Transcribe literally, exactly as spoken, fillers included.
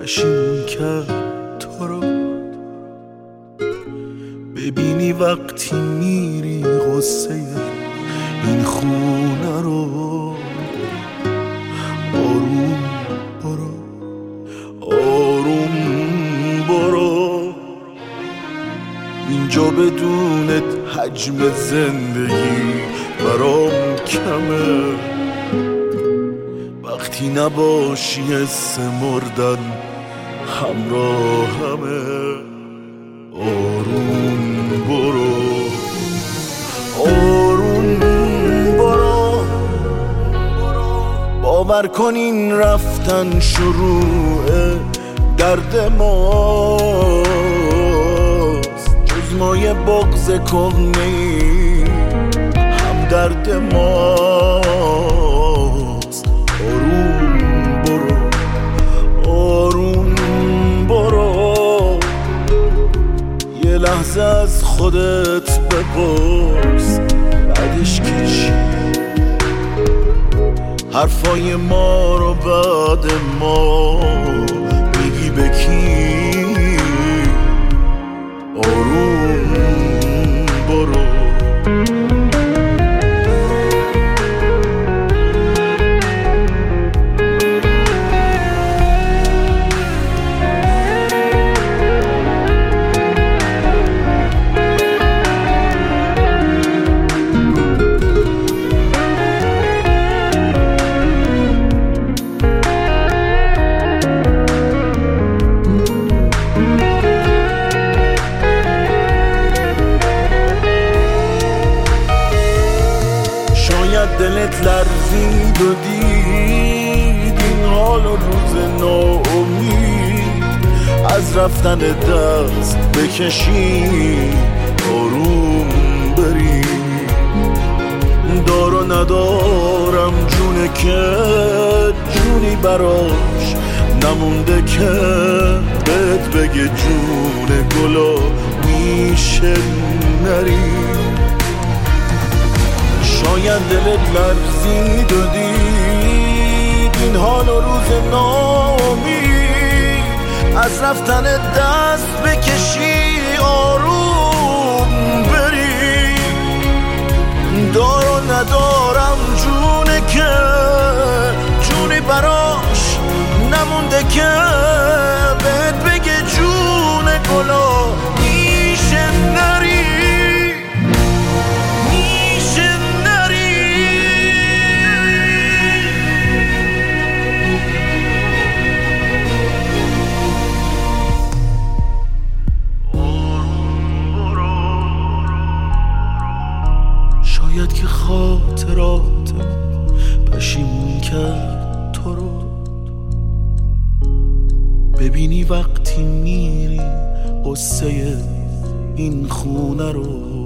پشیمون کرد تو رو. ببینی وقتی میری غصه این خونه رو. آروم برو، آروم برو، اینجا بدونت حجم زندگی برام کمه. وقتی نباشی حس مردن همراهمه. آروم برو، آروم برو، باور کن این رفتن شروع درد ماست، جز ما یه بغض کهنه‌ای هم درد ماست. آروم برو، آروم برو، یه لحظه از خودت بپرس بعدش کشی حرفای ما رو بعد ما بگی به کی. آروم برو. دلت لرزید و دید این حال و روز ناامید از رفتن دست بکشی. آروم بری، دار و ندارم جونه که جونی براش نمونده که بهت بگه جون گلا میشه نری. شاید دلت لرزید و دید این حال و روز ناامید از رفتن دست بکشی. آروم بری، دار و ندارم جونه که جونی براش نمونده که بهت بگه جون گلا میشه نری. شاید که خاطراتم پشیمون کرد تو رو. ببینی وقتی میری قصه این خونه رو.